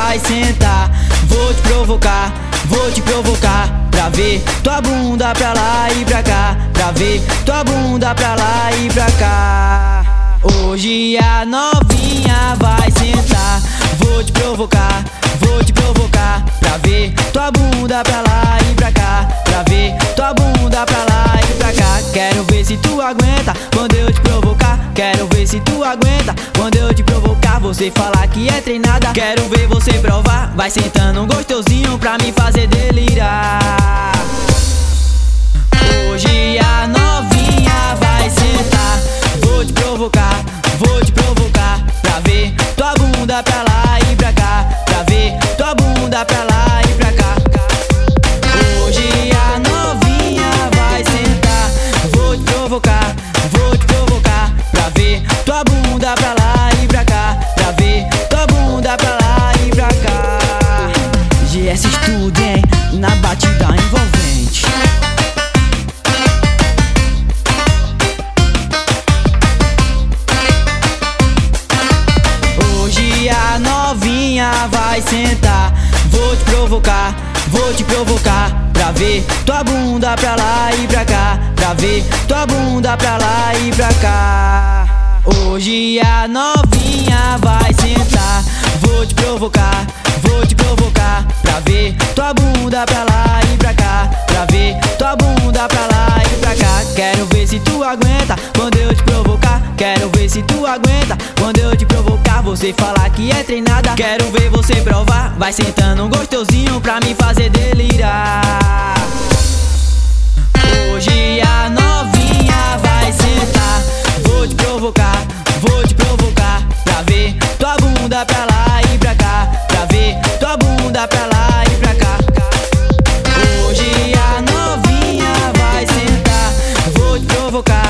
vai sentar. Vou te provocar pra ver tua bunda pra lá e pra cá, pra ver tua bunda pra lá e pra cá. Hoje a novinha vai sentar. Vou te provocar pra ver tua bunda pra lá e pra cá, pra ver tua bunda pra lá e pra cá. Quero ver se tu aguenta quando eu te provocar. Quero ver se tu aguenta quando eu te provocar. Você falar que é treinada, quero ver você provar. Vai sentando gostosinho pra me fazer delirar. Hoje a novinha vai sentar. Vou te provocar pra ver tua bunda pra lá e pra cá, pra ver tua bunda pra lá e pra cá. Hoje a novinha vai sentar. Vou te provocar pra ver tua bunda pra lá e pra cá, pra ver tua bunda pra lá e pra cá. GS Studio, hein? Na batida envolvente. Hoje a novinha vai sentar. Vou te provocar pra ver tua bunda pra lá e pra cá, pra ver tua bunda pra lá e pra cá. Hoje a novinha vai sentar. Vou te provocar pra ver tua bunda pra lá e pra cá, pra ver tua bunda pra lá e pra cá. Quero ver se tu aguenta quando eu te provocar. Quero ver se tu aguenta quando eu te provocar. Você falar que é treinada, quero ver você provar. Vai sentando gostosinho pra me fazer delirar. Hoje a novinha vai sentar. Vou te provocar pra ver tua bunda pra lá e pra cá, pra ver tua bunda pra lá e pra cá. Hoje a novinha vai sentar. Vou te provocar